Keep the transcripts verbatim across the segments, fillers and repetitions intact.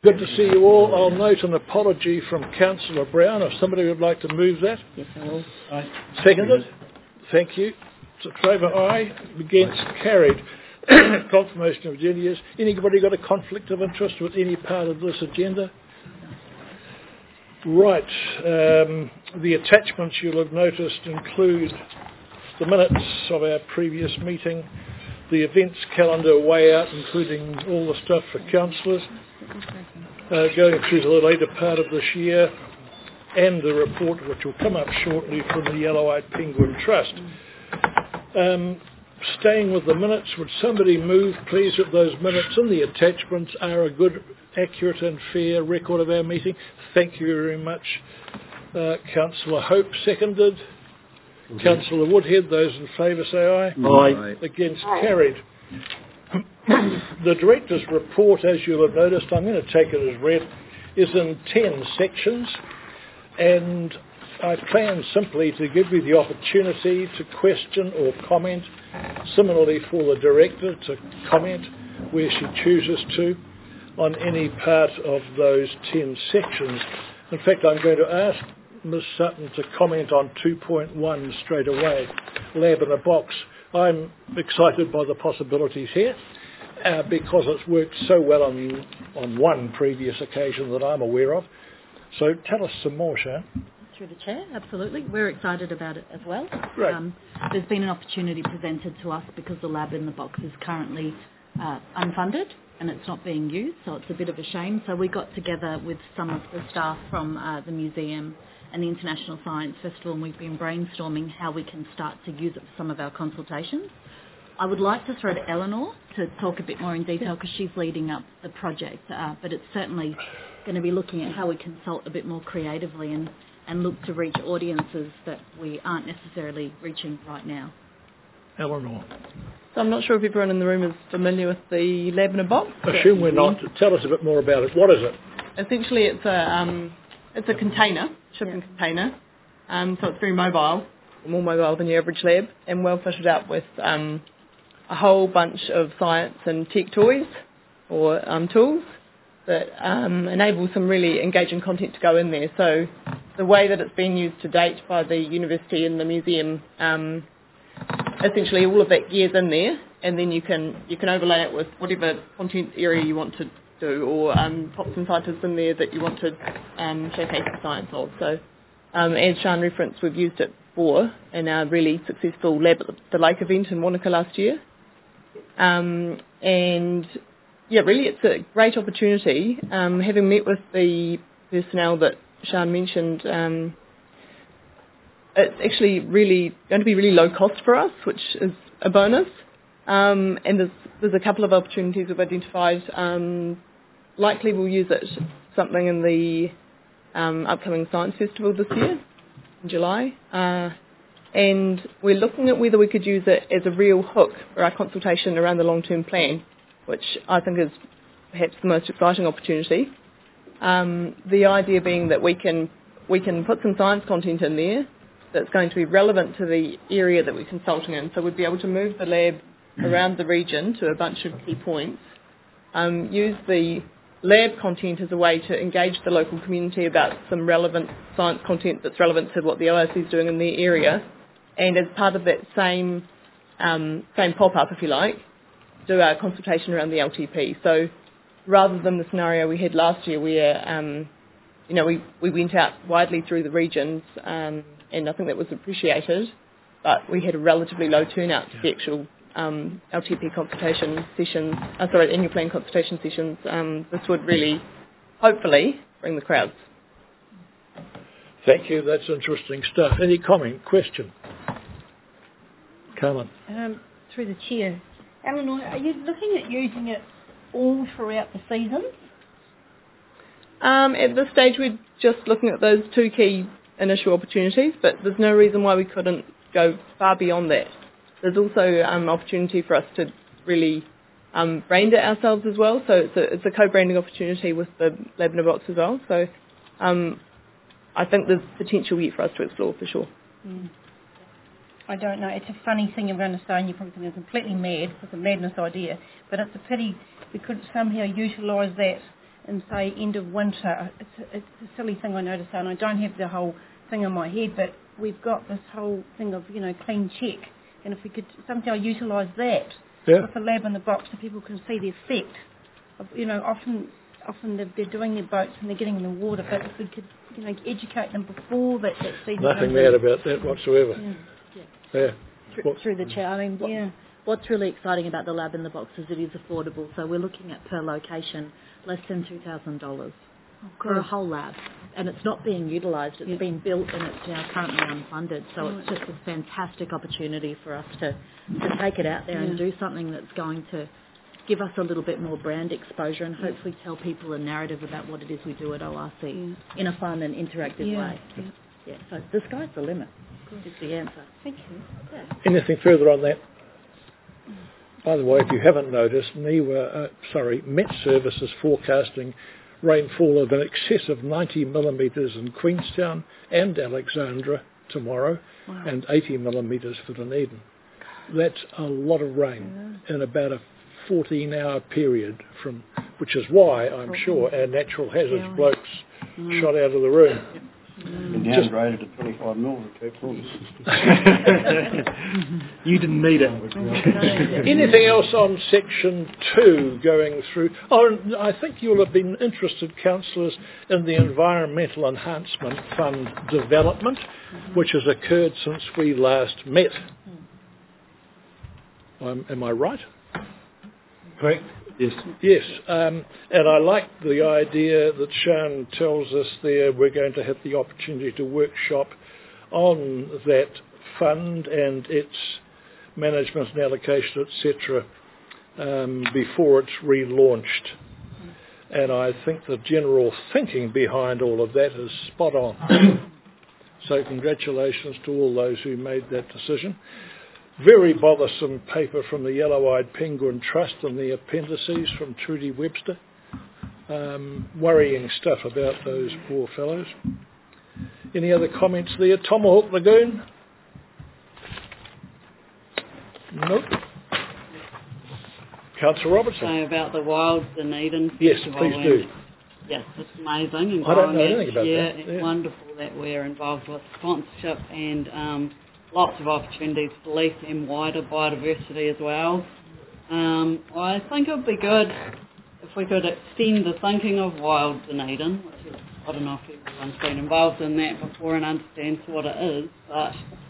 Good to see you all. I'll note an apology from Councillor Brown. If somebody would like to move that. Yes, I will. Aye. Seconded. Thank you. So Trevor, aye. Against, carried. Confirmation of agendas. Anybody got a conflict of interest with any part of this agenda? Right. Um, the attachments you'll have noticed include the minutes of our previous meeting, the events calendar way out, including all the stuff for councillors, uh, going through the later part of this year, and the report which will come up shortly from the Yellow-Eyed Penguin Trust. Um, staying with the minutes, would somebody move, please, that those minutes and the attachments are a good, accurate and fair record of our meeting? Thank you very much. Uh, Councillor Hope, seconded. Mm-hmm. Councillor Woodhead, those in favour say aye. Aye. Against, carried. The Director's report, as you'll have noticed, I'm going to take it as read, is in ten sections, and I plan simply to give you the opportunity to question or comment, similarly for the Director to comment where she chooses to on any part of those ten sections. In fact, I'm going to ask Miz Sutton to comment on two point one straight away, Lab in a Box. I'm excited by the possibilities here uh, because it's worked so well on, on one previous occasion that I'm aware of. So tell us some more, Sharon. Through the Chair, absolutely. We're excited about it as well. Great. Um, there's been an opportunity presented to us because the Lab in the Box is currently uh, unfunded and it's not being used, so it's a bit of a shame. So we got together with some of the staff from uh, the museum and the International Science Festival, and we've been brainstorming how we can start to use it for some of our consultations. I would like to throw to Eleanor to talk a bit more in detail because she's leading up the project, uh, but it's certainly going to be looking at how we consult a bit more creatively and, and look to reach audiences that we aren't necessarily reaching right now. Eleanor. So I'm not sure if everyone in the room is familiar with the Lab in a Box. Assume we're not. Tell us a bit more about it. What is it? Essentially, it's a um, it's a container, shipping yeah. container. Um, so it's very mobile, more mobile than your average lab, and well fitted out with um, a whole bunch of science and tech toys or um, tools that um, enable some really engaging content to go in there. So the way that it's been used to date by the university and the museum, um, essentially all of that gear's in there, and then you can you can overlay it with whatever content area you want to do, or um, pop some scientists in there that you want to um, showcase the science of. So um, as Sean referenced, we've used it before in our really successful Lab at the Lake event in Wanaka last year. Um, and yeah, really it's a great opportunity. Um, having met with the personnel that Sean mentioned, um, it's actually really going to be really low cost for us, which is a bonus. Um, and there's there's a couple of opportunities we've identified. Um, likely we'll use it something in the um, upcoming Science Festival this year, in July. Uh, and we're looking at whether we could use it as a real hook for our consultation around the long-term plan, which I think is perhaps the most exciting opportunity. Um, the idea being that we can we can put some science content in there that's going to be relevant to the area that we're consulting in. So we'd be able to move the lab around the region to a bunch of key points, um, use the lab content as a way to engage the local community about some relevant science content that's relevant to what the O R C is doing in their area, and as part of that same um, same pop-up, if you like, do our consultation around the L T P. So rather than the scenario we had last year where um, you know, we, we went out widely through the regions, um, and I think that was appreciated, but we had a relatively low turnout for the actual um, L T P consultation sessions, uh, sorry, annual plan consultation sessions. Um, this would really, hopefully, bring the crowds. Thank you, that's interesting stuff. Any comment, question? Carmen. Um, through the Chair. Eleanor, are you looking at using it all throughout the seasons? Um, at this stage, we're just looking at those two key initial opportunities, but there's no reason why we couldn't go far beyond that. There's also um, opportunity for us to really um, brand it ourselves as well, so it's a, it's a co-branding opportunity with the Lab in a Box as well. So um, I think there's potential yet for us to explore for sure. Mm. I don't know. It's a funny thing I'm going to say, and you probably think it's completely mad. It's a madness idea, but it's a pity we could somehow utilise that in, say, end of winter. It's a, it's a silly thing I noticed, and I don't have the whole thing in my head, but we've got this whole thing of, you know, clean check. And if we could somehow utilise that Yeah. with a lab in the box so people can see the effect of, you know, often often they're, they're doing their boats and they're getting in the water, but if we could, you know, educate them before that, that season Nothing comes mad in. about that whatsoever. Yeah. Yeah. Through, What- through the chair, I mean, what, Yeah. what's really exciting about the lab in the box is it is affordable. So we're looking at per location less than two thousand dollars for a whole lab. And it's not being utilised. It's Yeah. been built and it's now currently unfunded. So it's just a fantastic opportunity for us to, to take it out there and Yeah. do something that's going to give us a little bit more brand exposure and hopefully tell people a narrative about what it is we do at O R C Yeah. in a fun and interactive Yeah. way. Yeah. Yeah, so the sky's the limit is the answer. Thank you. Yeah. Anything further on that? By the way, if you haven't noticed, NIWA, uh, sorry, Met Service is forecasting rainfall of in excess of ninety millimetres in Queenstown and Alexandra tomorrow, Wow. and eighty millimetres for Dunedin. That's a lot of rain in about a fourteen hour period, from which is why I'm sure our natural hazards Yeah. blokes shot out of the room. And Just- downgraded to twenty-five mil at Cape Horn. You didn't need it. Anything else on section two going through? Oh, and I think you'll have been interested, councillors, in the Environmental Enhancement Fund development, which has occurred since we last met. Um, am I right? Correct? Yes. Yes, um, and I like the idea that Sian tells us there we're going to have the opportunity to workshop on that fund and its management and allocation, et cetera, um, before it's relaunched. And I think the general thinking behind all of that is spot on. So congratulations to all those who made that decision. Very bothersome paper from the Yellow-Eyed Penguin Trust and the appendices from Trudy Webster. Um, worrying stuff about those poor fellows. Any other comments there? Tomahawk Lagoon? Nope. Councillor Robertson? Say about the wilds in Eden. Yes, First of please all, do. and Yes, it's amazing. And I don't know growing anything it. about yeah, that. It's Yeah. wonderful that we're involved with sponsorship and um, lots of opportunities for leaf and wider biodiversity as well. Um, I think it would be good if we could extend the thinking of wilds in Eden, which is, I don't know if everyone's been involved in that before and understands what it is, but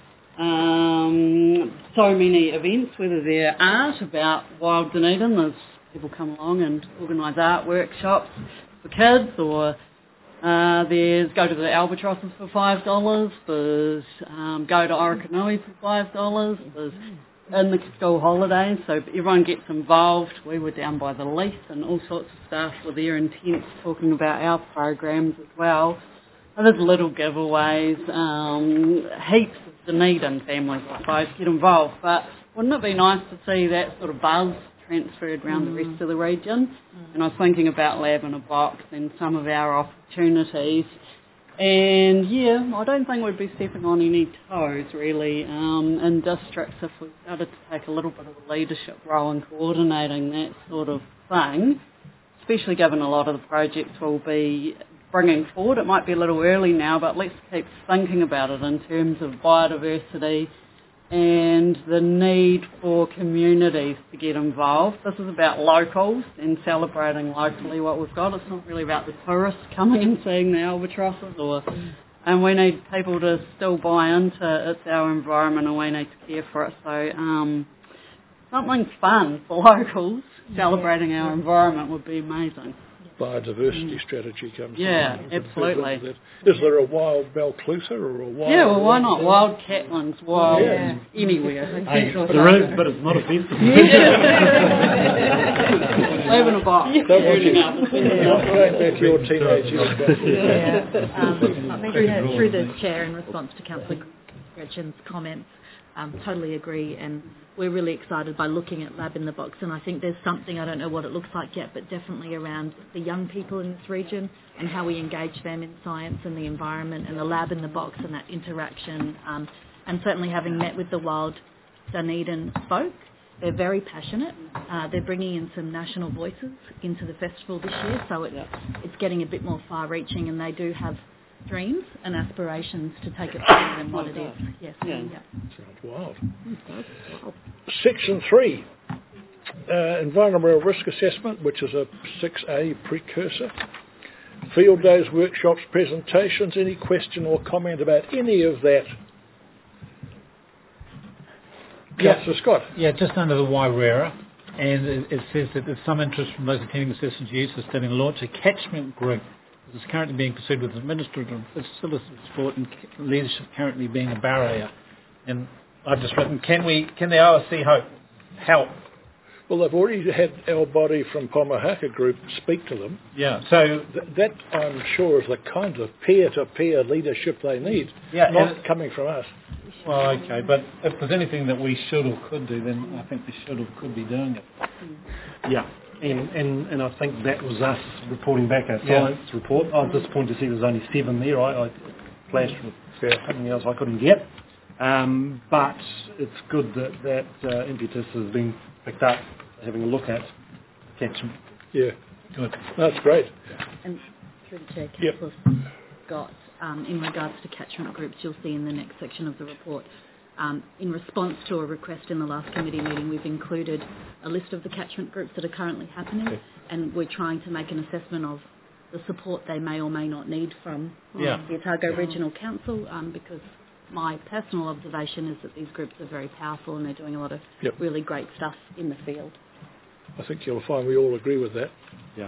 um, so many events, whether they're art about wild Dunedin, there's people come along and organise art workshops for kids, or uh, there's go to the Albatrosses for five dollars, there's um, go to Orokonui for five dollars, there's in the school holidays, so everyone gets involved. We were down by the Leaf and all sorts of staff were there in tents talking about our programs as well. And there's little giveaways, um, heaps of Dunedin families, I suppose, get involved. But wouldn't it be nice to see that sort of buzz transferred around mm. the rest of the region? Mm. And I was thinking about Lab in a Box and some of our opportunities. And yeah, I don't think we'd be stepping on any toes really um, in districts if we started to take a little bit of a leadership role in coordinating that sort of thing, especially given a lot of the projects we'll be bringing forward. It might be a little early now, but let's keep thinking about it in terms of biodiversity and the need for communities to get involved. This is about locals and celebrating locally what we've got. It's not really about the tourists coming and seeing the albatrosses, or, and we need people to still buy into it's our environment and we need to care for it. So um, something fun for locals, celebrating our environment would be amazing. Biodiversity strategy comes Yeah, in. absolutely. Is there a wild Balclusa or a wild... Yeah, well, why not? Wild Catlins, wild Yeah. anywhere. Hey, there is, but it's not a festival. Live in a box. Don't want you going back to your teenage years. Yeah. Um, through, the, through the chair, in response to Councillor Gretchen's comments, um, totally agree, and we're really excited by looking at Lab in the Box, and I think there's something, I don't know what it looks like yet, but definitely around the young people in this region and how we engage them in science and the environment and the Lab in the Box and that interaction, um, and certainly having met with the wild Dunedin folk They're very passionate. Uh, they're bringing in some national voices into the festival this year, so it, it's getting a bit more far-reaching, and they do have dreams and aspirations to take it further than what it is. Yes. Yeah. Yeah. Sounds wild. Wow. Section three, uh, environmental risk assessment, which is a six A precursor. Field days, workshops, presentations. Any question or comment about any of that? Yeah. Councillor Scott. Yeah, just under the Wairera, and it, it says that there's some interest from those attending the session's use of studying the launch a catchment group. This is currently being pursued with administrative facilities support and leadership currently being a barrier. And I've just written, can we, can the O S C hope help? Well, they've already had our body from Pomahaka Group speak to them. Yeah, so Th- that, I'm sure, is the kind of peer-to-peer leadership they need, Yeah, not and- coming from us. well, okay, but if there's anything that we should or could do, then I think we should or could be doing it. Yeah, and, and, and I think that was us reporting back our Yeah. science report. I was disappointed to see there's only seven there. I, I flashed with something else I couldn't get. Um, but it's good that that uh, impetus has been picked up, having a look at catchment. Yeah, Good. that's great. And through the chair, Yep. Councillor Scott, um, in regards to catchment groups, you'll see in the next section of the report, um, in response to a request in the last committee meeting, we've included a list of the catchment groups that are currently happening, Okay. and we're trying to make an assessment of the support they may or may not need from Yeah. the Otago Regional Council, um, because my personal observation is that these groups are very powerful and they're doing a lot of Yep. really great stuff in the field. I think you'll find we all agree with that. Yeah.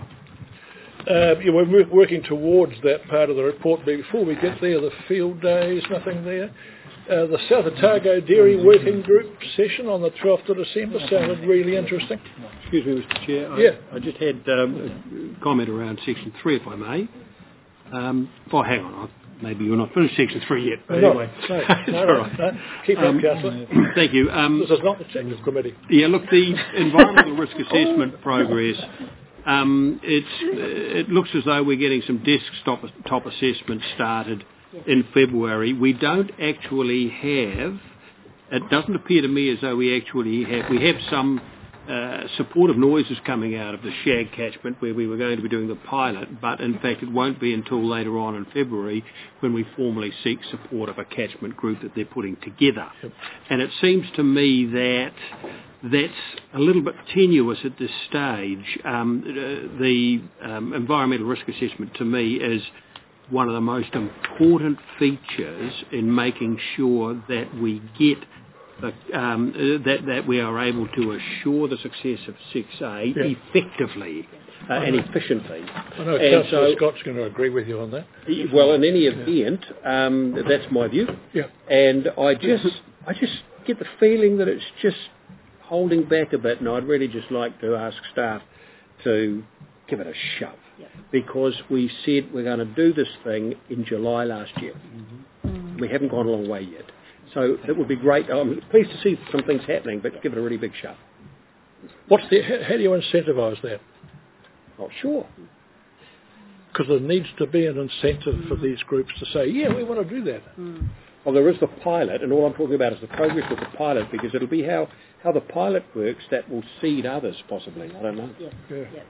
Uh, yeah, we're wo- working towards that part of the report. But before we get there, the field days, nothing there. Uh, the South Otago Dairy Working Group session on the twelfth of December sounded really interesting. Excuse me, Mister Chair. I, Yeah. I just had um, a comment around section three, if I may. Um, oh, hang on. I, maybe you're not finished section three yet. But No, anyway. no, It's no, all no, right. no. Keep Um, up, Councillor. Thank you. Um, This is not the technical committee. Yeah, look, the environmental risk assessment progress, um, it's, uh, it looks as though we're getting some desktop top assessments started in February. We don't actually have, it doesn't appear to me as though we actually have, we have some uh, supportive noises coming out of the Shag catchment where we were going to be doing the pilot, but in fact it won't be until later on in February when we formally seek support of a catchment group that they're putting together. Yep. And it seems to me that that's a little bit tenuous at this stage. Um, uh, the um, environmental risk assessment to me is one of the most important features in making sure that we get the, um, uh, that, that we are able to assure the success of six A Yeah. effectively uh, and efficiently. I know And Councillor so- Scott's going to agree with you on that. Well, in any event, um, that's my view. Yeah. And I just, I just get the feeling that it's just holding back a bit, and I'd really just like to ask staff to give it a shove. Yep. Because we said we're going to do this thing in July last year. Mm. We haven't gone a long way yet. So it would be great. I'm pleased to see some things happening, but give it a really big shove. What's the, how, how do you incentivise that? Not sure. Because there needs to be an incentive for these groups to say, yeah, we want to do that. Mm. Well, there is the pilot, and all I'm talking about is the progress of the pilot, because it'll be how, how the pilot works that will seed others, possibly. I don't know. Yes. Yeah. Yep.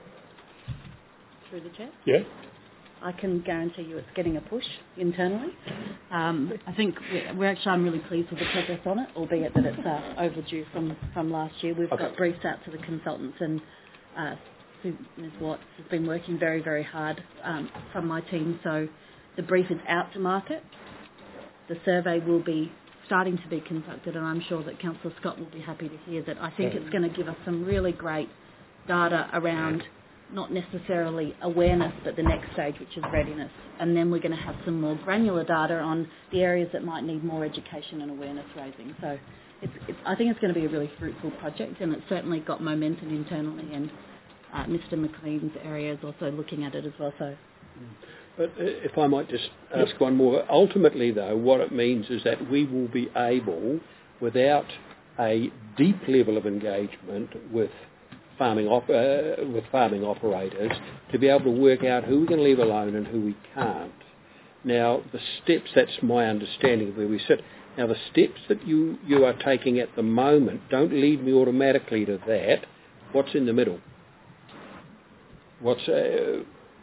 Through the chair. Yeah? I can guarantee you it's getting a push internally. Um, I think we're, we're actually, I'm really pleased with the progress on it, albeit that it's uh, overdue from, from last year. We've Okay. got briefs out to the consultants, and uh, Sue- Miz Watts has been working very, very hard um, from my team. So the brief is out to market. The survey will be starting to be conducted, and I'm sure that Councillor Scott will be happy to hear that. I think it's going to give us some really great data around not necessarily awareness, but the next stage, which is readiness. And then we're going to have some more granular data on the areas that might need more education and awareness raising. So it's, it's, I think it's going to be a really fruitful project, and it's certainly got momentum internally, and uh, Mister McLean's area is also looking at it as well. So. But uh, if I might just ask one more. Ultimately, though, what it means is that we will be able, without a deep level of engagement with farming op- uh, with farming operators, to be able to work out who we can leave alone and who we can't. Now, the steps, that's my understanding of where we sit. Now, the steps that you, you are taking at the moment don't lead me automatically to that. What's in the middle? What's... Uh,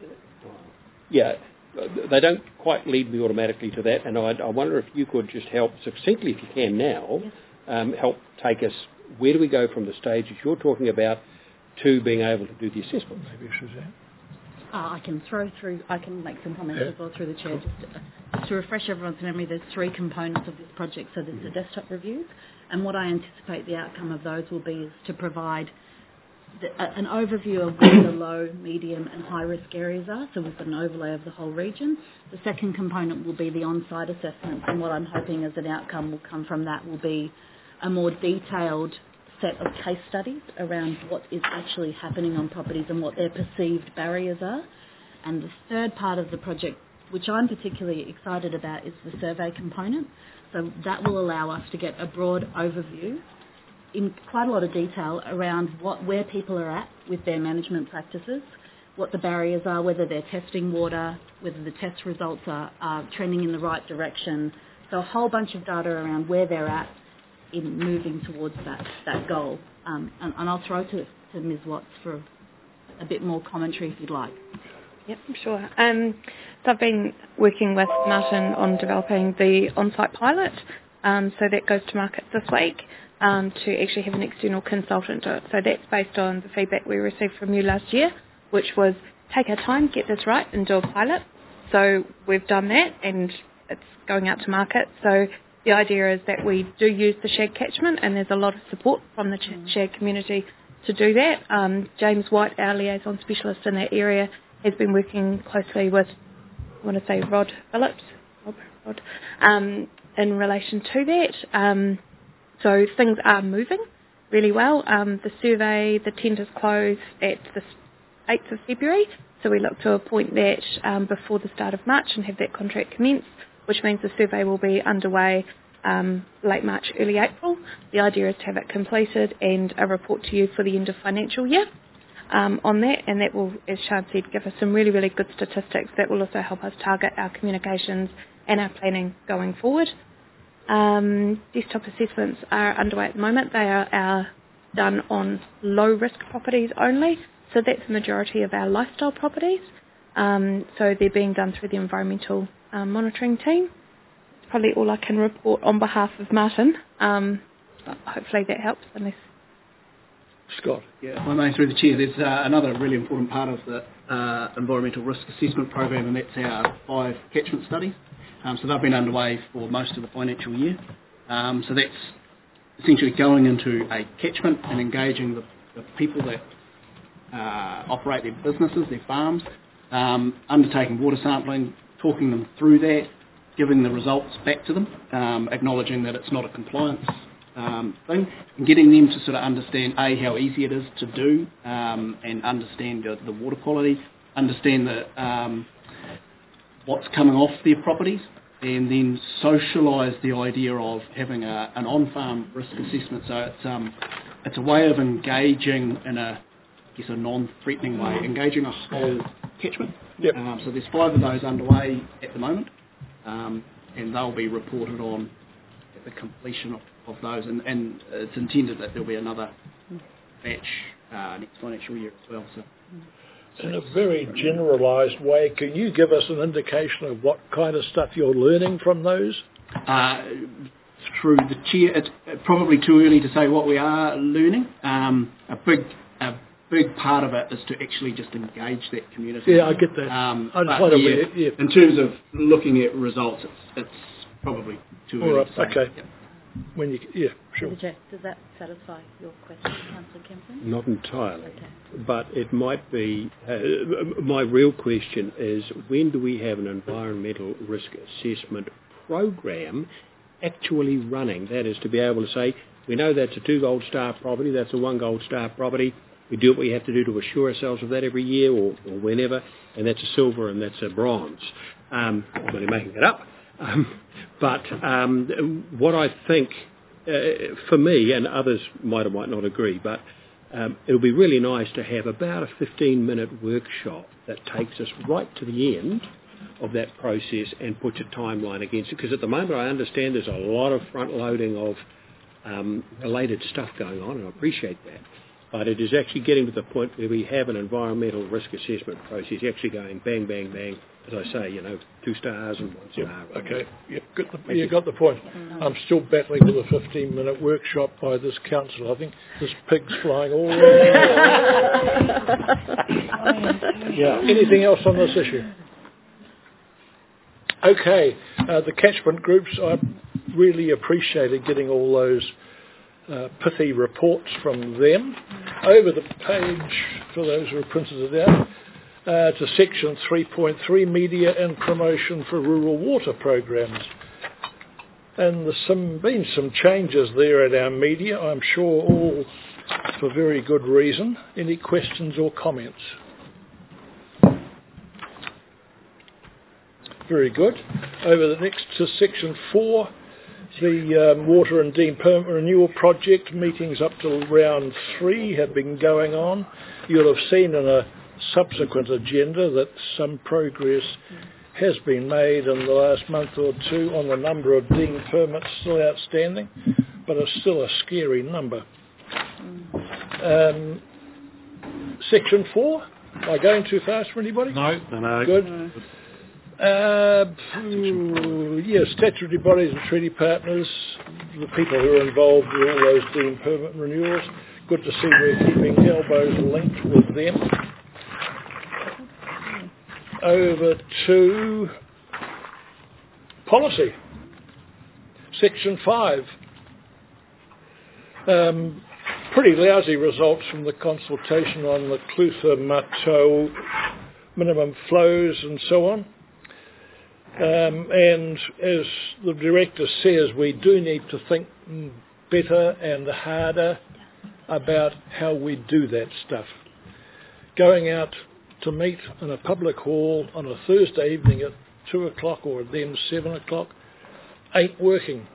yeah, they don't quite lead me automatically to that, and I, I wonder if you could just help succinctly, if you can now, Yes. um, help take us, where do we go from the stages you're talking about to being able to do the assessment? Maybe Suzanne. Uh, I can throw through, I can make some comments Yeah. as well through the chair. Just to, just to refresh everyone's memory, there's three components of this project. So there's the desktop reviews, and what I anticipate the outcome of those will be is to provide the, a, an overview of where the low, medium and high risk areas are, so we've got an overlay of the whole region. The second component will be the on-site assessment, and what I'm hoping as an outcome will come from that will be a more detailed set of case studies around what is actually happening on properties and what their perceived barriers are. And the third part of the project, which I'm particularly excited about, is the survey component. So that will allow us to get a broad overview in quite a lot of detail around what where people are at with their management practices, what the barriers are, whether they're testing water, whether the test results are, are trending in the right direction. So a whole bunch of data around where they're at in moving towards that, that goal. Um, and, and I'll throw to, to Miz Watts for a bit more commentary if you'd like. Yep, sure. Um, so I've been working with Martin on developing the on-site pilot. Um, so that goes to market this week um, to actually have an external consultant do it. So that's based on the feedback we received from you last year, which was take our time, get this right and do a pilot. So we've done that and it's going out to market. So the idea is that we do use the shared catchment and there's a lot of support from the ch- shared community to do that. Um, James White, our liaison specialist in that area, has been working closely with, I want to say Rod Phillips, Rod, Rod, um, in relation to that. Um, so things are moving really well. Um, the survey, the tenders close at the eighth of February, so we look to appoint that um, before the start of March and have that contract commence, which means the survey will be underway um, late March, early April. The idea is to have it completed and a report to you for the end of financial year um, on that, and that will, as Sian said, give us some really, really good statistics that will also help us target our communications and our planning going forward. Um, desktop assessments are underway at the moment. They are, are done on low-risk properties only, so that's the majority of our lifestyle properties. Um, so they're being done through the environmental um, monitoring team. It's probably all I can report on behalf of Martin. Um, but hopefully that helps. Unless Scott. Yeah, my name through the chair. There's uh, another really important part of the uh, environmental risk assessment program, and that's our five catchment studies. Um, so they've been underway for most of the financial year. Um, so that's essentially going into a catchment and engaging the, the people that uh, operate their businesses, their farms, um, undertaking water sampling, talking them through that, giving the results back to them, um, acknowledging that it's not a compliance um, thing, and getting them to sort of understand, A, how easy it is to do, um, and understand the, the water quality, understand the, um, what's coming off their properties, and then socialise the idea of having a, an on-farm risk assessment. So it's um, it's a way of engaging in a, I guess, a non-threatening way, engaging a whole catchment. Yep. Um, so there's five of those underway at the moment, um, and they'll be reported on at the completion of, of those. And, and it's intended that there'll be another batch uh, next financial year as well. So. In a very generalised way, can you give us an indication of what kind of stuff you're learning from those? Uh, through the chair, it's probably too early to say what we are learning. Um, a big a big part of it is to actually just engage that community. Yeah, I get that. Um, I just but want to, yeah, yeah. In terms of looking at results, it's, it's probably too All early right, to say. okay. Yep. When you, yeah, sure. Does that satisfy your question, Councillor Kempson? Not entirely, Okay. but it might be. Uh, my real question is, when do we have an environmental risk assessment program actually running? That is, to be able to say, we know that's a two gold star property, that's a one gold star property, we do what we have to do to assure ourselves of that every year or, or whenever, and that's a silver and that's a bronze. Um, I'm only making it up. Um, but um, what I think, uh, for me, and others might or might not agree, but um, it'll be really nice to have about a fifteen minute workshop that takes us right to the end of that process and puts a timeline against it. Because at the moment I understand there's a lot of front-loading of um, related stuff going on, and I appreciate that. But it is actually getting to the point where we have an environmental risk assessment process actually going bang, bang, bang, as I say, you know, two stars and one star. Yep. Okay, yep. Got the, you got the point. Mm-hmm. I'm still battling with a fifteen-minute workshop by this council. I think this pig's flying all around. Yeah. Anything else on this issue? Okay, uh, the catchment groups, I really appreciated getting all those uh, pithy reports from them. Over the page, for those who have printed it out, uh, to section three point three, Media and Promotion for Rural Water Programs. And there's some, been some changes there at our media, I'm sure all for very good reason. Any questions or comments? Very good. Over the next to section four, the um, Water and Dean Permit Renewal Project meetings up to round three have been going on. You'll have seen in a subsequent agenda that some progress has been made in the last month or two on the number of Dean permits still outstanding, but it's still a scary number. Um, section four, am I going too fast for anybody? No. No, no. Good. No. Uh, yes, statutory bodies and treaty partners, the people who are involved with all those Dean permit renewals. Good to see we're keeping elbows linked with them. Over to policy. Section five. Um, pretty lousy results from the consultation on the Clutha-Matau minimum flows and so on. Um, and as the director says, we do need to think better and harder about how we do that stuff. Going out to meet in a public hall on a Thursday evening at two o'clock or then seven o'clock ain't working.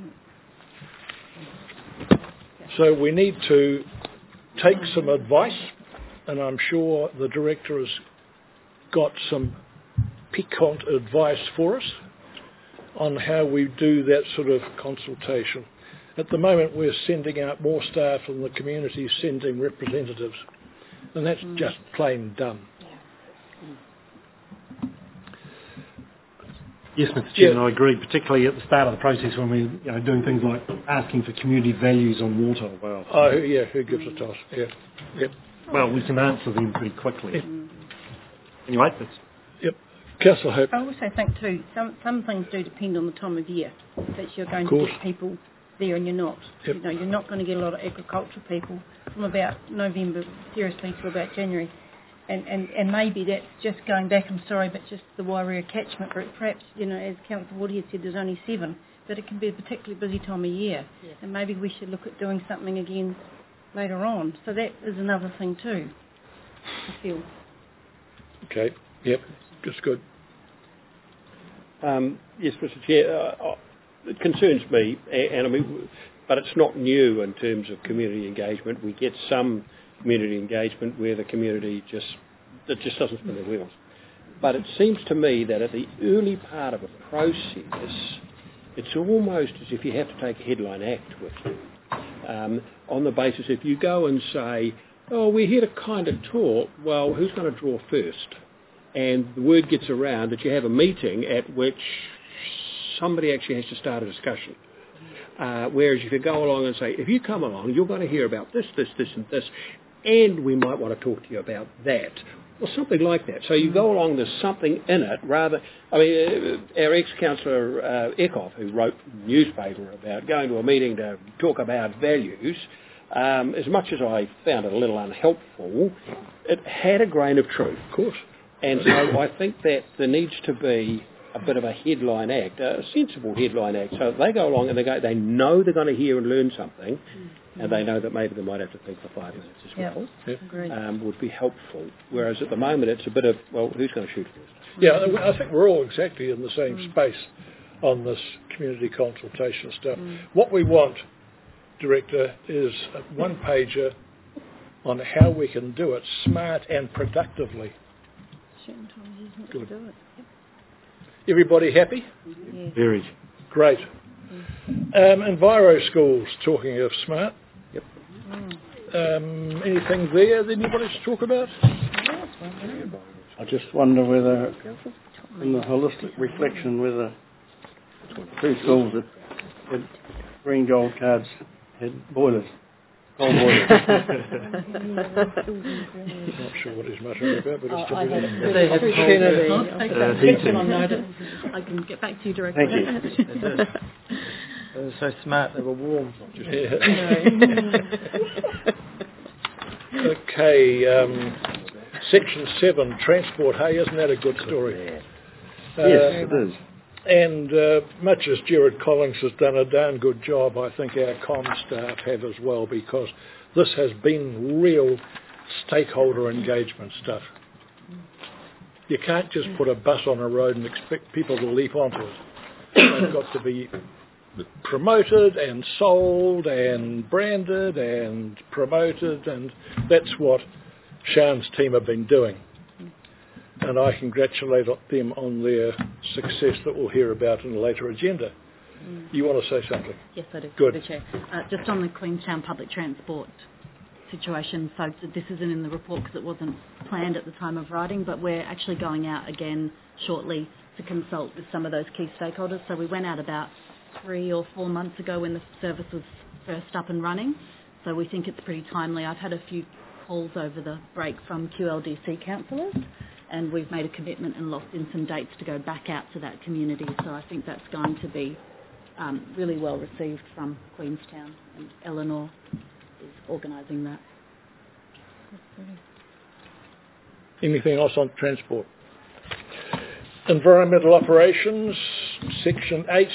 So we need to take some advice, and I'm sure the director has got some piquant advice for us on how we do that sort of consultation. At the moment we're sending out more staff and the community sending representatives, and that's mm. just plain dumb. Yes, Mister Chairman, yeah. I agree, particularly at the start of the process when we're you know, doing things like asking for community values on water. Well, oh, yeah, who gives a toss? Yeah. Yep. Well, we can answer them pretty quickly. Yep. Anyway, that's... Yep. Councillor Hope. I also think too, some some things do depend on the time of year that you're going to get people there and you're not. Yep. You know, you're not going to get a lot of agricultural people from about November, seriously, to about January. And, and, and maybe that's just going back, I'm sorry, but just the Wairea catchment group. Perhaps, you know, as Councillor Woody had said, there's only seven, but it can be a particularly busy time of year. Yeah. And maybe we should look at doing something again later on. So that is another thing too, I feel. Okay, yep, that's good. Um, yes, Mister Chair, uh, it concerns me, and I mean, but it's not new in terms of community engagement. We get some community engagement where the community just it just doesn't spin their wheels. But it seems to me that at the early part of a process, it's almost as if you have to take a headline act with you. Um, on the basis, if you go and say, oh, we're here to kind of talk, well, who's going to draw first? And the word gets around that you have a meeting at which somebody actually has to start a discussion. Uh, whereas if you go along and say, if you come along, you're going to hear about this, this, this and this, and we might want to talk to you about that, or something like that. So you go along, there's something in it, rather, I mean, uh, our ex-councillor uh, Eckhoff, who wrote a newspaper about going to a meeting to talk about values, um, as much as I found it a little unhelpful, it had a grain of truth. Of course. And so I think that there needs to be a bit of a headline act, a sensible headline act. So they go along and they go, they know they're going to hear and learn something, mm-hmm. and they know that maybe they might have to think for five minutes as well. Yep. Yep. Um, would be helpful. Whereas at the moment it's a bit of, well, who's going to shoot first? Yeah, I think we're all exactly in the same mm. space on this community consultation stuff. Mm. What we want, Director, is a one-pager on how we can do it smart and productively. Certain times, isn't it, Good. to do it. Yep. Everybody happy? Yeah. Very. Great. Um, Enviro schools, talking of smart. Yep. Um, anything there that anybody should talk about? I just wonder whether, in the holistic reflection, whether two schools that had green gold cards had boilers, coal boilers. Not sure what he's muttering about, but it's Oh, I had typical. it. They have Kennedy. coal- I'll take Uh, that heating. question on notice. I can get back to you directly. Thank you. They were so smart, they were warm. Yeah. Okay, um, section seven, transport. Hey, isn't that a good story? Uh, Yes, it is. And uh, much as Gerard Collins has done a darn good job, I think our comm staff have as well, because this has been real stakeholder engagement stuff. You can't just put a bus on a road and expect people to leap onto it. They've got to be promoted and sold and branded and promoted, and that's what Sian's team have been doing. And I congratulate them on their success that we'll hear about in a later agenda. Mm. You want to say something? Yes, I do. Good. The Chair. Uh, just on the Queenstown public transport situation, so this isn't in the report because it wasn't planned at the time of writing, but we're actually going out again shortly to consult with some of those key stakeholders. So we went out about three or four months ago when the service was first up and running. So we think it's pretty timely. I've had a few calls over the break from Q L D C councillors, and we've made a commitment and locked in some dates to go back out to that community. So I think that's going to be um, really well received from Queenstown, and Eleanor is organising that. Anything else on transport? Environmental operations, section eight.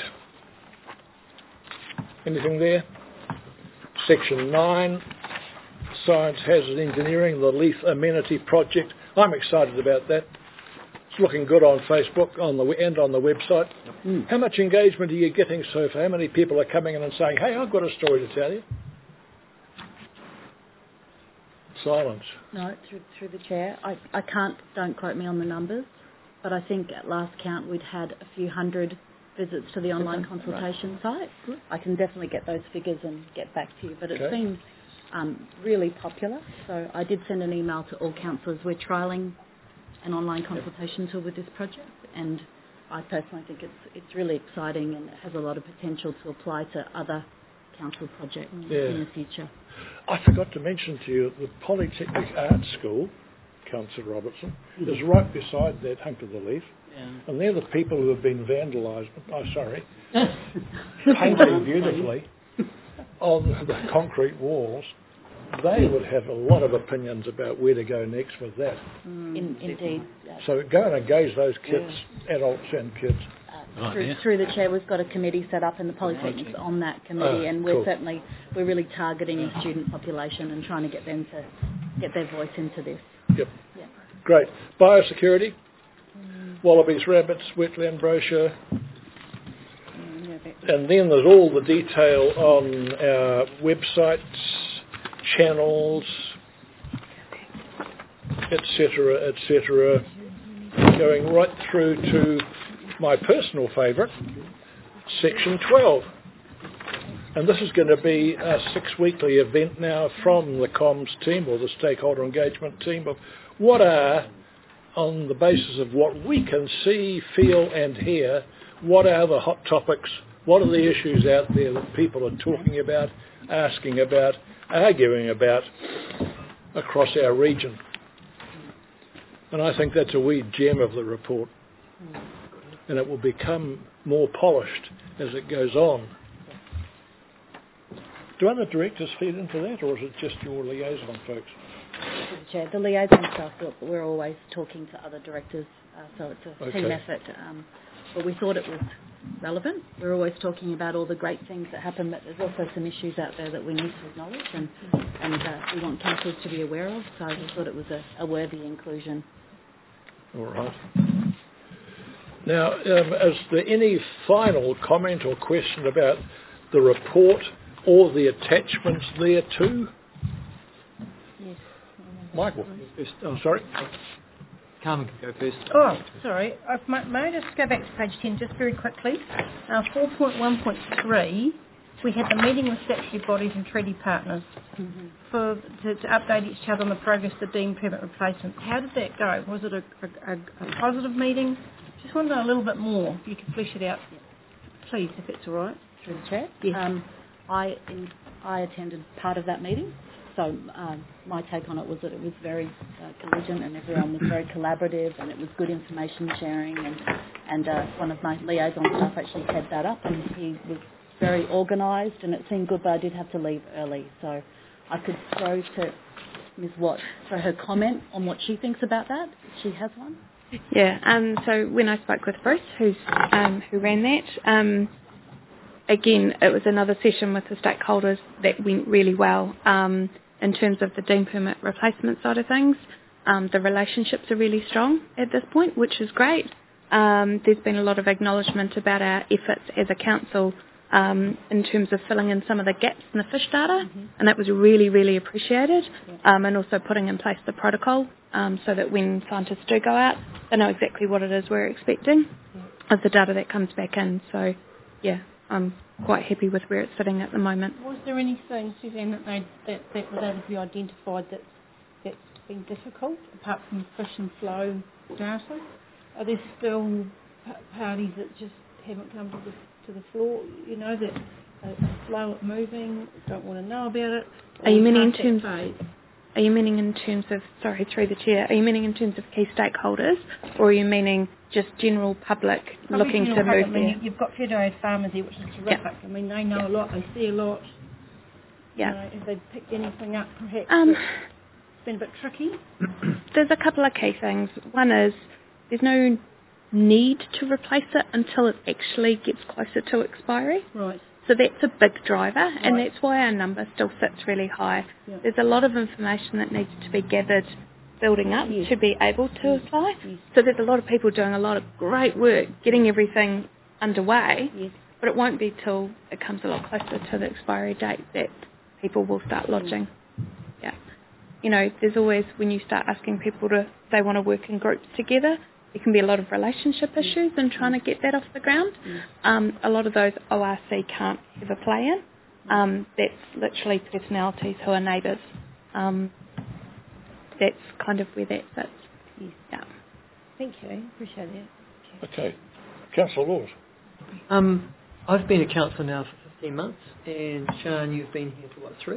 Anything there? Section nine, science, hazard engineering, the Leith Amenity Project. I'm excited about that. It's looking good on Facebook on the and on the website. Mm. How much engagement are you getting so far? How many people are coming in and saying, hey, I've got a story to tell you? Silence. No, through, through the chair. I, I can't, don't quote me on the numbers, but I think at last count we'd had a few hundred visits to the online consultation right. site. I can definitely get those figures and get back to you, but it's okay. been um, really popular. So I did send an email to all councillors. We're trialling an online consultation tool with this project, and I personally think it's it's really exciting and it has a lot of potential to apply to other council projects yeah. in the future. I forgot to mention to you the Polytechnic Art School, Councillor Robertson, mm-hmm. is right beside that hunk of the Leith. Yeah. And they're the people who have been vandalised, oh sorry, painting beautifully on the concrete walls. They would have a lot of opinions about where to go next with that. Mm, in, indeed. So go and engage those kids, yeah. adults and kids. Uh, oh, through, yeah. through the chair, we've got a committee set up in the Polytechnics on that committee, uh, and we're cool. certainly we're really targeting the student population and trying to get them to get their voice into this. Yep. Yeah. Great. Biosecurity. Wallabies, rabbits, wetland brochure. And then there's all the detail on our websites, channels, et cetera, et cetera, going right through to my personal favourite, section twelve. And this is going to be a six-weekly event now from the comms team or the stakeholder engagement team of what are, on the basis of what we can see, feel and hear, what are the hot topics, what are the issues out there that people are talking about, asking about, arguing about across our region. And I think that's a wee gem of the report. And it will become more polished as it goes on. Do other directors feed into that, or is it just your liaison folks? The Chair, the liaison staff, we're always talking to other directors, uh, so it's a okay. team effort. Um, but we thought it was relevant. We're always talking about all the great things that happen, but there's also some issues out there that we need to acknowledge, and, and uh, we want councillors to be aware of, so we thought it was a, a worthy inclusion. All right. Now, um, is there any final comment or question about the report or the attachments there too? Yes. Michael? Oh, sorry. Carmen can go first. Oh, sorry. Uh, may, may I just go back to page ten just very quickly? Uh, four point one point three, we had the meeting with statutory bodies and treaty partners mm-hmm. for to, to update each other on the progress of the deemed permit replacement. How did that go? Was it a, a, a positive meeting? Just want to know a little bit more. If you could flesh it out, please, if it's all right. Through the chair. Yes. Um, I in, I attended part of that meeting. So um, my take on it was that it was very uh, collegiate and everyone was very collaborative and it was good information sharing and, and uh, one of my liaison staff actually headed that up and he was very organised and it seemed good, but I did have to leave early. So I could throw to Miz Watt for her comment on what she thinks about that, if she has one. Yeah, um, so when I spoke with Bruce, who's um, who ran that, um, again, it was another session with the stakeholders that went really well. Um, in terms of the deemed permit replacement side of things, um, the relationships are really strong at this point, which is great. Um, there's been a lot of acknowledgement about our efforts as a council um, in terms of filling in some of the gaps in the fish data, mm-hmm. and that was really, really appreciated, um, and also putting in place the protocol um, so that when scientists do go out, they know exactly what it is we're expecting of the data that comes back in. So, yeah, I'm quite happy with where it's sitting at the moment. Was there anything, Suzanne, that, they, that, that was able to be identified that's, that's been difficult, apart from fish and flow data? Are there still p- parties that just haven't come to the to the floor, you know, that are slow at moving, don't want to know about it? Are you meaning in terms of, are you meaning in terms of, sorry, through the chair, are you meaning in terms of key stakeholders, or are you meaning just general public Probably looking general to public. move I mean, there? you've got federated farmers here, which is terrific. Yeah. I mean, they know yeah. a lot, they see a lot. Yeah. You know, if they picked anything up, perhaps Um, it's been a bit tricky. There's a couple of key things. One is there's no need to replace it until it actually gets closer to expiry. Right. So that's a big driver, Right. and that's why our number still sits really high. Yeah. There's a lot of information that needs to be gathered building up Yes. to be able to Yes. apply. Yes. So there's a lot of people doing a lot of great work getting everything underway, Yes. but it won't be till it comes a lot closer to the expiry date that people will start lodging. Yeah. You know, there's always, when you start asking people to, they want to work in groups together, there can be a lot of relationship issues in trying to get that off the ground. Um, a lot of those O R C can't have a play in. Um, that's literally personalities who are neighbours. Um, that's kind of where that sits. Yes. Yeah. Thank you. Appreciate it. Okay. Councillor Laws. Um, I've been a councillor now for fifteen months, and Sian, you've been here for what, three?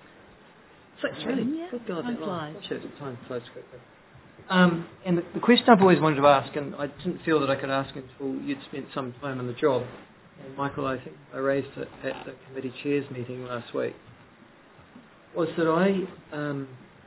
Six, really? Yeah. Good God, Time that long. flies. Shit, time flies quickly. Um, and the, the question I've always wanted to ask, and I didn't feel that I could ask until you'd spent some time on the job, and Michael, I think I raised it at the committee chairs meeting last week, was that I um,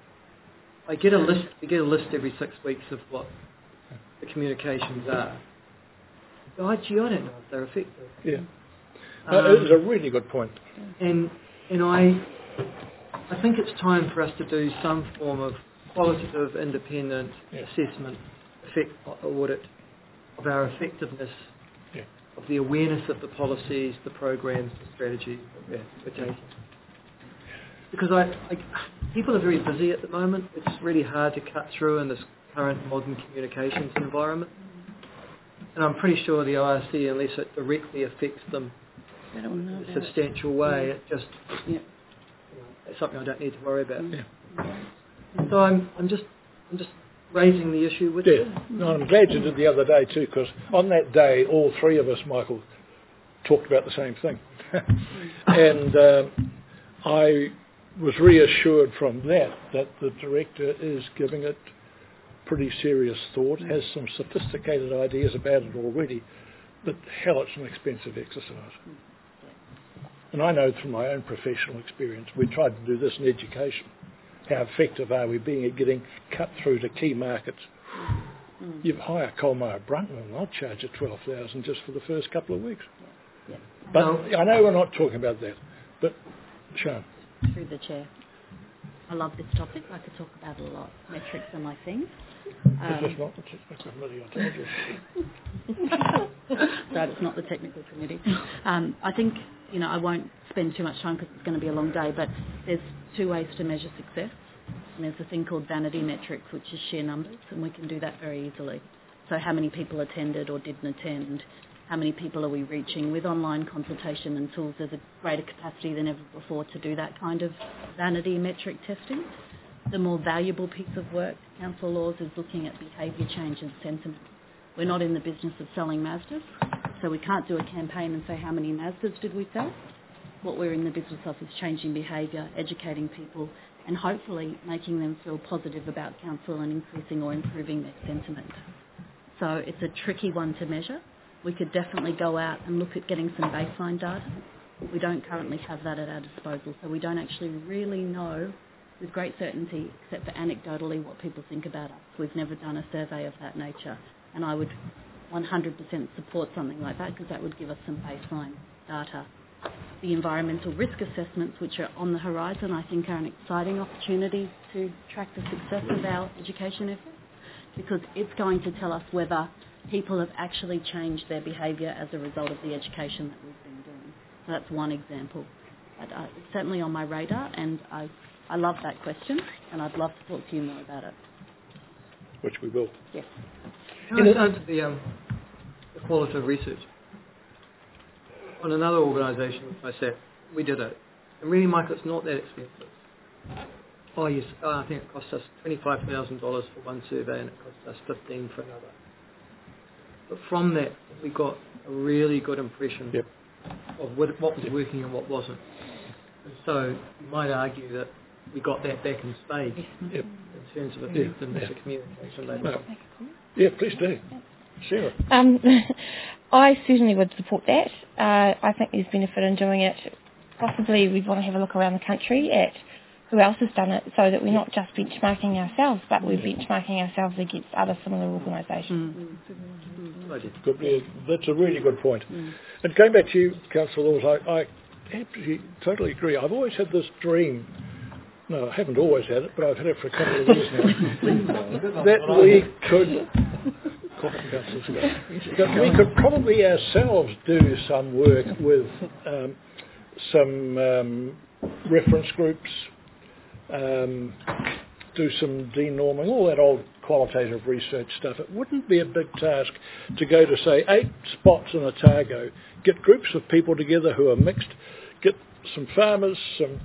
I get a list I get a list every six weeks of what the communications are. But I, gee, I don't know if they're effective. Yeah. Um, No, it was a really good point. And and I I think it's time for us to do some form of qualitative, independent Yeah. assessment, effect, audit of our effectiveness, Yeah. of the awareness of the policies, the programs, the strategies that we're, we're taking. Because I, I, people are very busy at the moment. It's really hard to cut through in this current modern communications environment. And I'm pretty sure the O R C, unless it directly affects them I don't know in a about substantial way, it just Yeah. you know, it's something I don't need to worry about. Yeah. So I'm, I'm just, I'm just raising the issue with Yeah. you. No, I'm glad you did the other day too, because on that day, all three of us, Michael, talked about the same thing. and um, I was reassured from that that the director is giving it pretty serious thought, has some sophisticated ideas about it already, but hell, it's an expensive exercise. And I know from my own professional experience, we tried to do this in education. How effective are we being at getting cut through to key markets? Mm. You hire Colmar Brunton and I'll charge you twelve thousand dollars just for the first couple of weeks. Yeah. But No. I know we're not talking about that. But, Sian. Through the chair. I love this topic. I could talk about it a lot. Metrics are my thing. This Um, is not the technical committee, I told you. Right, it's not the technical committee. Um, I think, you know, I won't spend too much time because it's going to be a long day, but there's two ways to measure success. And there's a thing called vanity metrics, which is sheer numbers, and we can do that very easily. So how many people attended or didn't attend? How many people are we reaching? With online consultation and tools, there's a greater capacity than ever before to do that kind of vanity metric testing. The more valuable piece of work, Council Laws, is looking at behaviour change and sentiment. We're not in the business of selling Mazdas, so we can't do a campaign and say how many Mazdas did we sell. What we're in the business of is changing behaviour, educating people, and hopefully making them feel positive about council and increasing or improving their sentiment. So it's a tricky one to measure. We could definitely go out and look at getting some baseline data. We don't currently have that at our disposal, so we don't actually really know with great certainty, except for anecdotally, what people think about us. We've never done a survey of that nature, and I would one hundred percent support something like that because that would give us some baseline data. The environmental risk assessments, which are on the horizon, I think are an exciting opportunity to track the success of our education efforts, because it's going to tell us whether people have actually changed their behaviour as a result of the education that we've been doing. So that's one example. But uh, it's certainly on my radar, and I, I love that question, and I'd love to talk to you more about it. Which we will. Yes. Can I turn to the, um, the qualitative research? On another organisation I said, we did it. And really, Michael, it's not that expensive. Oh, yes, oh, I think it cost us twenty-five thousand dollars for one survey and it cost us fifteen thousand dollars for another. But from that, we got a really good impression yep. of what, what was working and what wasn't. And so you might argue that we got that back in spades yep. in terms of effectiveness yeah. of communication. Later no. Yeah, please do. Sarah. Um, I certainly would support that. Uh, I think there's benefit in doing it. Possibly we'd want to have a look around the country at who else has done it, so that we're not just benchmarking ourselves, but we're benchmarking ourselves against other similar organisations. Mm. Good, yeah, that's a really good point. Mm. And going back to you, Councillor Laws, I, I absolutely, totally agree. I've always had this dream, no, I haven't always had it, but I've had it for a couple of years now, that we could, that we could probably ourselves do some work with um, some um, reference groups, Um, do some denorming, all that old qualitative research stuff. It wouldn't be a big task to go to, say, eight spots in Otago, get groups of people together who are mixed, get some farmers, some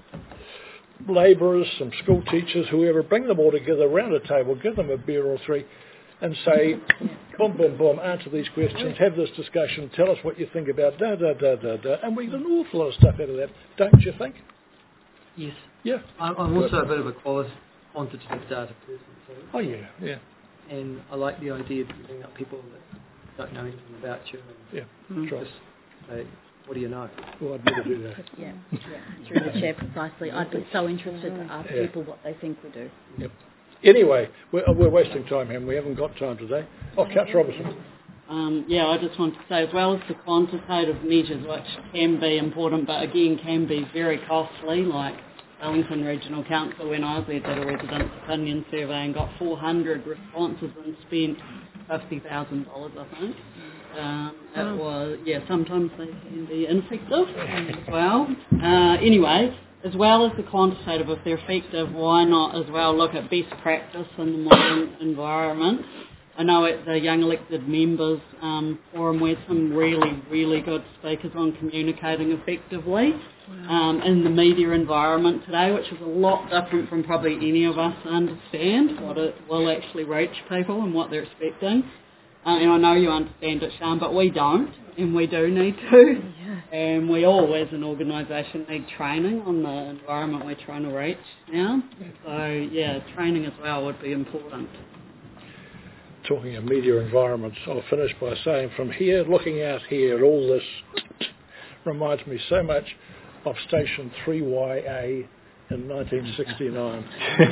labourers, some school teachers, whoever, bring them all together around a table, give them a beer or three, and say, boom, boom, boom, answer these questions, have this discussion, tell us what you think about da, da, da, da, da, and we get an awful lot of stuff out of that, don't you think? Yes. Yeah. I'm, I'm also a bit of a quantitative data person. So oh, yeah, yeah. And I like the idea of bringing up people that don't know anything about you. And yeah, that's right. Just say, what do you know? Well, I'd never do that. Yeah, yeah. Through the chair, precisely. I'd be so interested to ask yeah. people what they think we do. Yep. Anyway, we're, we're wasting time, Ham. We haven't got time today. Oh, Councillor Robertson. Um, yeah, I just want to say, as well as the quantitative measures, which can be important, but again can be very costly, like Wellington Regional Council, when I was there, did a residents' opinion survey and got four hundred responses and spent fifty thousand dollars, I think. Um, it oh. was, yeah, sometimes they can be ineffective as well. Uh, anyway, as well as the quantitative, if they're effective, why not as well look at best practice in the modern environment? I know at the Young Elected Members um, Forum we had some really, really good speakers on communicating effectively wow. um, in the media environment today, which is a lot different from probably any of us understand what it will actually reach people and what they're expecting. Uh, and I know you understand it, Sian, but we don't, and we do need to. Yeah. And we all, as an organisation, need training on the environment we're trying to reach now. So, yeah, training as well would be important. Talking of media environments, I'll finish by saying from here, looking out here, all this reminds me so much of Station three Y A in nineteen sixty-nine.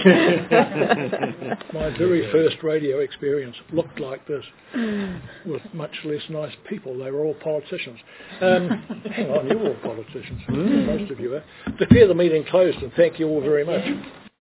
My very first radio experience looked like this, with much less nice people. They were all politicians. Um, hang on, you're all politicians. Most of you are. Declare the meeting closed and thank you all very much.